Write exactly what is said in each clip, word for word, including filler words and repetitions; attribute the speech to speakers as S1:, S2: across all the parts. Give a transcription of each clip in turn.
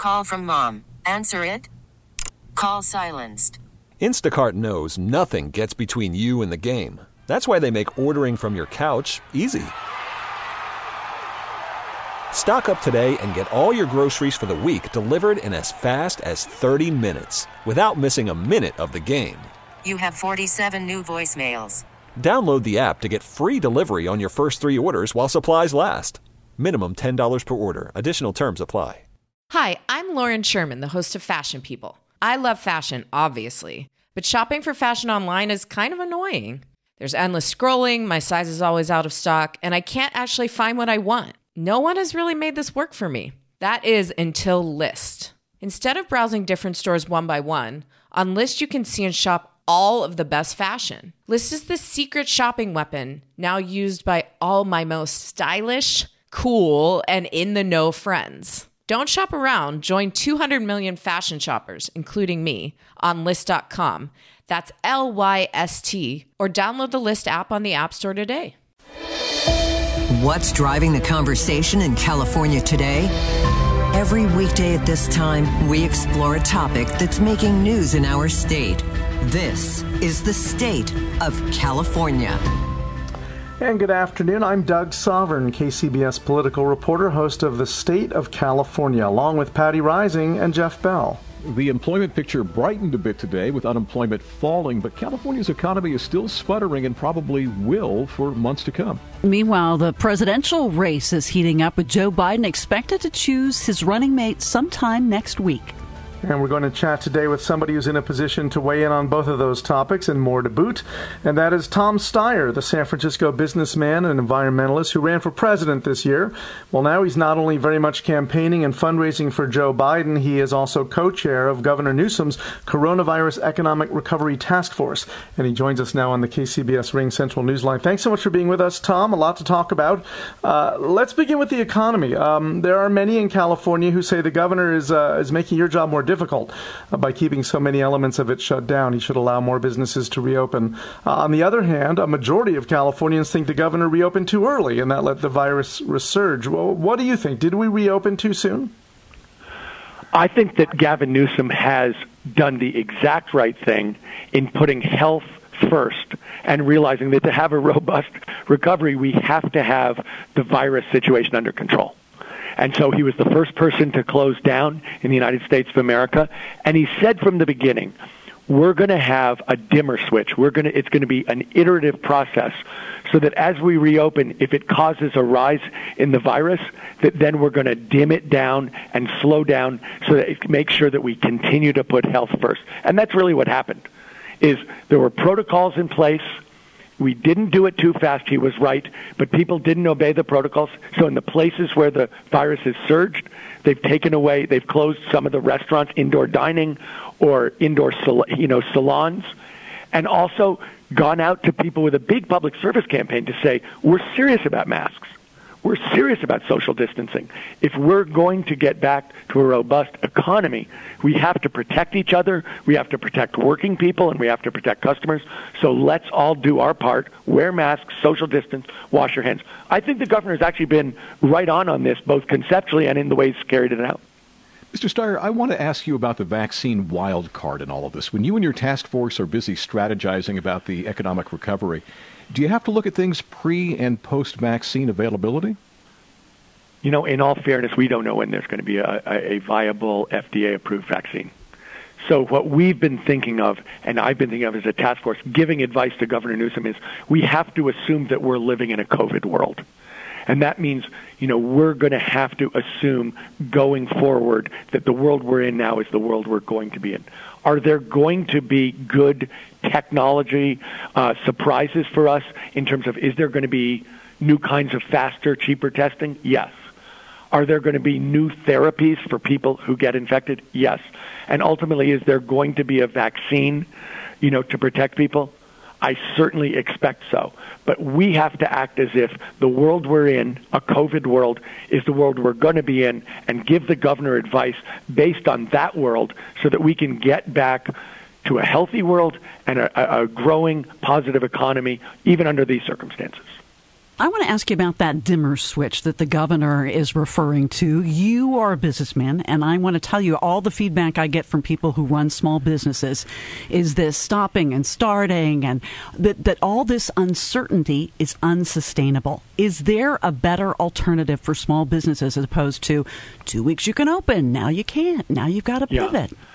S1: Call from mom. Answer it. Call silenced.
S2: Instacart knows nothing gets between you and the game. That's why they make ordering from your couch easy. Stock up today and get all your groceries for the week delivered in as fast as thirty minutes without missing a minute of the game.
S1: You have forty-seven new voicemails.
S2: Download the app to get free delivery on your first three orders while supplies last. Minimum ten dollars per order. Additional terms apply.
S3: Hi, I'm Lauren Sherman, the host of Fashion People. I love fashion, obviously, but shopping for fashion online is kind of annoying. There's endless scrolling, my size is always out of stock, and I can't actually find what I want. No one has really made this work for me. That is until Lyst. Instead of browsing different stores one by one, on Lyst you can see and shop all of the best fashion. Lyst is the secret shopping weapon now used by all my most stylish, cool, and in-the-know friends. Don't shop around. Join two hundred million fashion shoppers, including me, on Lyst dot com. That's L Y S T, or download the Lyst app on the App Store today.
S4: What's driving the conversation in California today? Every weekday at this time, we explore a topic that's making news in our state. This is the State of California.
S5: And good afternoon. I'm Doug Sovereign, K C B S political reporter, host of the State of California, along with Patty Rising and Jeff Bell.
S6: The employment picture brightened a bit today with unemployment falling, but California's economy is still sputtering and probably will for months to come.
S7: Meanwhile, the presidential race is heating up with Joe Biden expected to choose his running mate sometime next week.
S5: And we're going to chat today with somebody who's in a position to weigh in on both of those topics and more to boot. And that is Tom Steyer, the San Francisco businessman and environmentalist who ran for president this year. Well, now he's not only very much campaigning and fundraising for Joe Biden, he is also co-chair of Governor Newsom's Coronavirus Economic Recovery Task Force. And he joins us now on the K C B S Ring Central Newsline. Thanks so much for being with us, Tom. A lot to talk about. Uh, let's begin with the economy. Um, there are many in California who say the governor is, uh, is making your job more difficult. difficult uh, by keeping so many elements of it shut down. He should allow more businesses to reopen. Uh, on the other hand, a majority of Californians think the governor reopened too early and that let the virus resurge. Well, what do you think? Did we reopen too soon?
S8: I think that Gavin Newsom has done the exact right thing in putting health first and realizing that to have a robust recovery, we have to have the virus situation under control. And so he was the first person to close down in the United States of America. And he said from the beginning, we're going to have a dimmer switch. We're going to, it's going to be an iterative process so that as we reopen, if it causes a rise in the virus, that then we're going to dim it down and slow down so that it makes sure that we continue to put health first. And that's really what happened, is there were protocols in place. We didn't do it too fast, he was right, but people didn't obey the protocols. So in the places where the virus has surged, they've taken away, they've closed some of the restaurants, indoor dining, or indoor you know, salons, and also gone out to people with a big public service campaign to say, we're serious about masks. We're serious about social distancing. If we're going to get back to a robust economy, we have to protect each other, we have to protect working people, and we have to protect customers. So let's all do our part, wear masks, social distance, wash your hands. I think the governor has actually been right on on this, both conceptually and in the way he's carried it out.
S6: Mister Steyer, I want to ask you about the vaccine wild card in all of this. When you and your task force are busy strategizing about the economic recovery, do you have to look at things pre- and post-vaccine availability?
S8: You know, in all fairness, we don't know when there's going to be a, a viable F D A-approved vaccine. So what we've been thinking of, and I've been thinking of as a task force, giving advice to Governor Newsom, is we have to assume that we're living in a COVID world. And that means, you know, we're going to have to assume going forward that the world we're in now is the world we're going to be in. Are there going to be good technology uh, surprises for us in terms of, is there going to be new kinds of faster, cheaper testing? Yes. Are there going to be new therapies for people who get infected? Yes. And ultimately, is there going to be a vaccine, you know, to protect people? I certainly expect so. But we have to act as if the world we're in, a COVID world, is the world we're going to be in, and give the governor advice based on that world so that we can get back to a healthy world and a, a growing positive economy, even under these circumstances.
S7: I want to ask you about that dimmer switch that the governor is referring to. You are a businessman, and I want to tell you all the feedback I get from people who run small businesses is this stopping and starting, and that, that all this uncertainty is unsustainable. Is there a better alternative for small businesses as opposed to two weeks you can open, now you can't, now you've got to pivot?
S8: Yeah.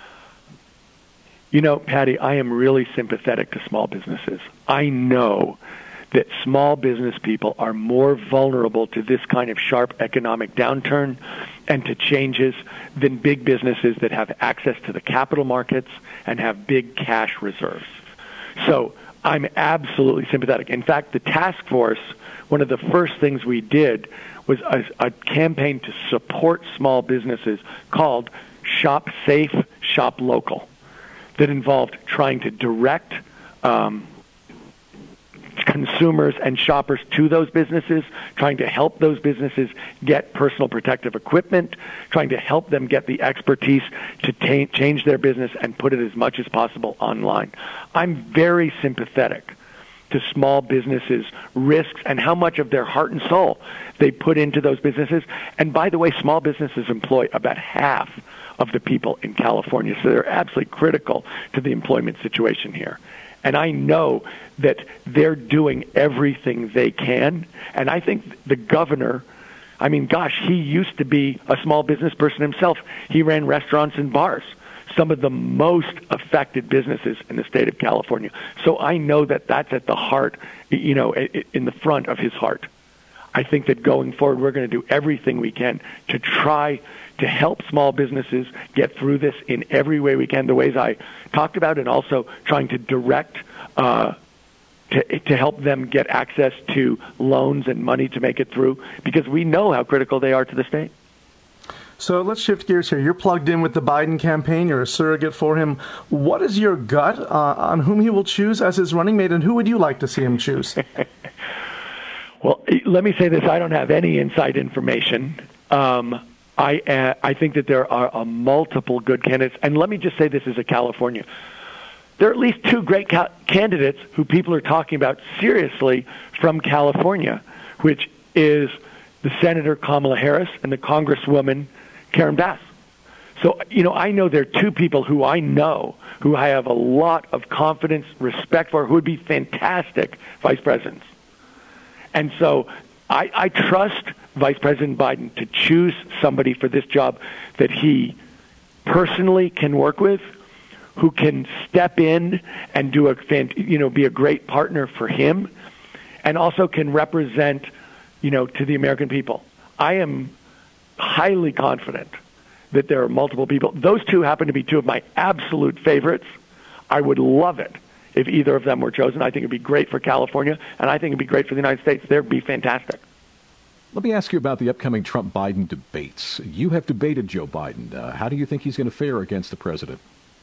S8: You know, Patty, I am really sympathetic to small businesses. I know that small business people are more vulnerable to this kind of sharp economic downturn and to changes than big businesses that have access to the capital markets and have big cash reserves. So I'm absolutely sympathetic. In fact, the task force, one of the first things we did was a, a campaign to support small businesses called Shop Safe, Shop Local, that involved trying to direct um, consumers and shoppers to those businesses, trying to help those businesses get personal protective equipment, trying to help them get the expertise to ta- change their business and put it as much as possible online. I'm very sympathetic to small businesses' risks and how much of their heart and soul they put into those businesses. And by the way, small businesses employ about half of the people in California, so they're absolutely critical to the employment situation here. And I know that they're doing everything they can. And I think the governor, I mean, gosh, he used to be a small business person himself. He ran restaurants and bars, some of the most affected businesses in the state of California. So I know that that's at the heart, you know, in the front of his heart. I think that going forward, we're going to do everything we can to try to help small businesses get through this in every way we can, the ways I talked about, and also trying to direct uh, to, to help them get access to loans and money to make it through, because we know how critical they are to the state.
S5: So let's shift gears here. You're plugged in with the Biden campaign. You're a surrogate for him. What is your gut uh, on whom he will choose as his running mate, and who would you like to see him choose?
S8: Well, let me say this. I don't have any inside information. Um, I uh, I think that there are uh, multiple good candidates. And let me just say this as a California. There are at least two great ca- candidates who people are talking about seriously from California, which is the Senator Kamala Harris and the Congresswoman Karen Bass. So, you know, I know there are two people who I know who I have a lot of confidence, respect for, who would be fantastic vice presidents. And so I, I trust Vice President Biden to choose somebody for this job that he personally can work with, who can step in and do a, you know, be a great partner for him, and also can represent, you know, to the American people. I am highly confident that there are multiple people. Those two happen to be two of my absolute favorites. I would love it if either of them were chosen. I think it'd be great for California, and I think it'd be great for the United States. They'd be fantastic.
S6: Let me ask you about the upcoming Trump-Biden debates. You have debated Joe Biden. Uh, how do you think he's going to fare against the president?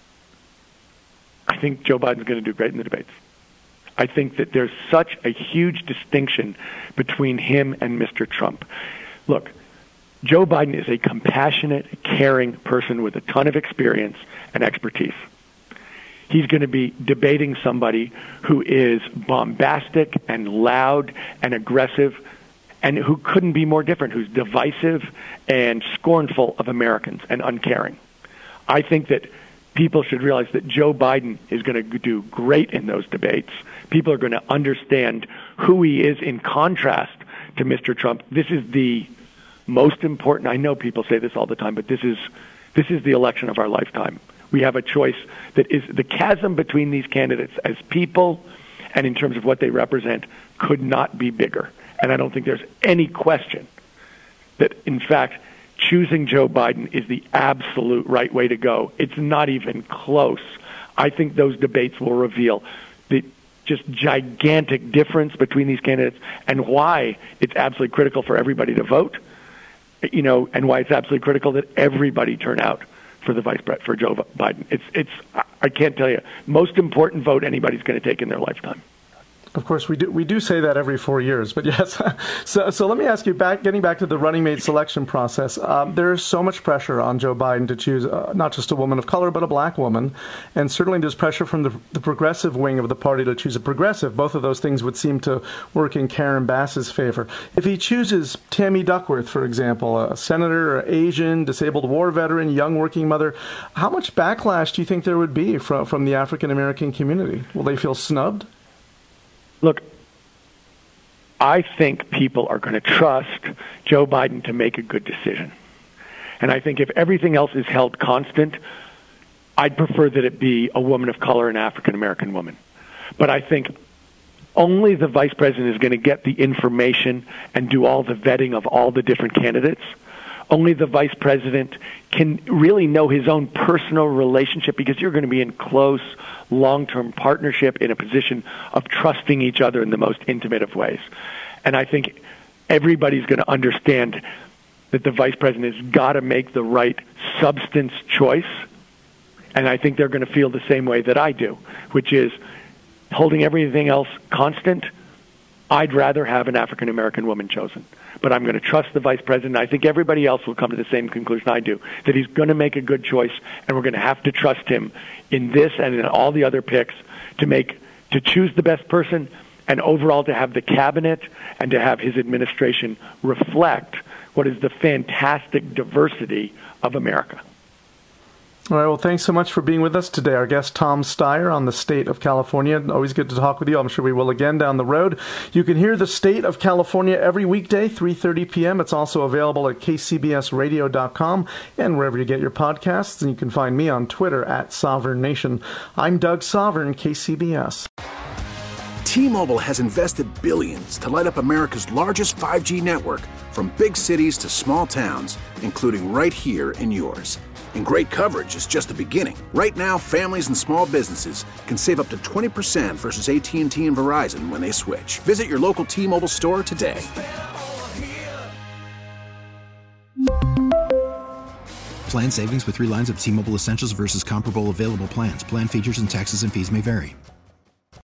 S8: I think Joe Biden's going to do great in the debates. I think that there's such a huge distinction between him and Mister Trump. Look, Joe Biden is a compassionate, caring person with a ton of experience and expertise. He's going to be debating somebody who is bombastic and loud and aggressive and who couldn't be more different, who's divisive and scornful of Americans and uncaring. I think that people should realize that Joe Biden is going to do great in those debates. People are going to understand who he is in contrast to Mister Trump. This is the most important. I know people say this all the time, but this is this is the election of our lifetime. We have a choice that is the chasm between these candidates as people and in terms of what they represent could not be bigger. And I don't think there's any question that, in fact, choosing Joe Biden is the absolute right way to go. It's not even close. I think those debates will reveal the just gigantic difference between these candidates and why it's absolutely critical for everybody to vote, you know, and why it's absolutely critical that everybody turn out for the vice president, for Joe Biden. It's, it's, I can't tell you, most important vote anybody's going to take in their lifetime.
S5: Of course, we do we do say that every four years, but yes. so so let me ask you, back getting back to the running mate selection process, um, there is so much pressure on Joe Biden to choose uh, not just a woman of color, but a black woman. And certainly there's pressure from the, the progressive wing of the party to choose a progressive. Both of those things would seem to work in Karen Bass's favor. If he chooses Tammy Duckworth, for example, a senator, Asian, disabled war veteran, young working mother, how much backlash do you think there would be from, from the African-American community? Will they feel snubbed?
S8: Look, I think people are going to trust Joe Biden to make a good decision. And I think if everything else is held constant, I'd prefer that it be a woman of color, an African-American woman. But I think only the vice president is going to get the information and do all the vetting of all the different candidates. Only the vice president can really know his own personal relationship, because you're going to be in close, long-term partnership in a position of trusting each other in the most intimate of ways. And I think everybody's going to understand that the vice president has got to make the right substance choice. And I think they're going to feel the same way that I do, which is holding everything else constant. I'd rather have an African-American woman chosen. But I'm going to trust the vice president. I think everybody else will come to the same conclusion I do, that he's going to make a good choice, and we're going to have to trust him in this and in all the other picks to make to choose the best person, and overall to have the cabinet and to have his administration reflect what is the fantastic diversity of America.
S5: All right, well, thanks so much for being with us today. Our guest, Tom Steyer, on the State of California. Always good to talk with you. I'm sure we will again down the road. You can hear the State of California every weekday, three thirty p.m. It's also available at k c b s radio dot com and wherever you get your podcasts. And you can find me on Twitter at Sovereign Nation. I'm Doug Sovereign, K C B S.
S9: T-Mobile has invested billions to light up America's largest five G network, from big cities to small towns, including right here in yours. And great coverage is just the beginning. Right now, families and small businesses can save up to twenty percent versus A T and T and Verizon when they switch. Visit your local T-Mobile store today.
S10: Plan savings with three lines of T-Mobile Essentials versus comparable available plans. Plan features and taxes and fees may vary.